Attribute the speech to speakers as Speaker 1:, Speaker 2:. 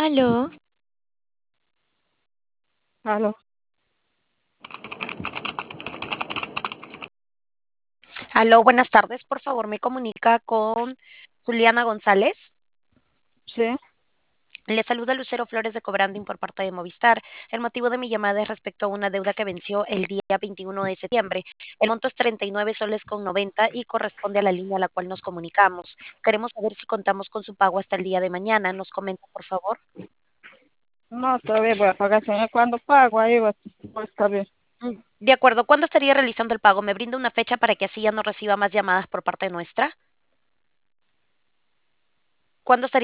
Speaker 1: Aló,
Speaker 2: Aló,
Speaker 1: aló, buenas tardes. Por favor, me comunica con Juliana González.
Speaker 2: sí,
Speaker 1: Le saluda Lucero Flores de Cobranding por parte de Movistar. El motivo de mi llamada es respecto a una deuda que venció el día 21 de septiembre. El monto es 39 soles con 90 y corresponde a la línea a la cual nos comunicamos. Queremos saber si contamos con su pago hasta el día de mañana. ¿Nos comenta, por favor?
Speaker 2: no, todavía voy a pagar, señor. Cuando pago, ahí va a estar bien.
Speaker 1: De acuerdo, ¿cuándo estaría realizando el pago? ¿Me brinda una fecha para que así ya no reciba más llamadas por parte nuestra? ¿Cuándo estaría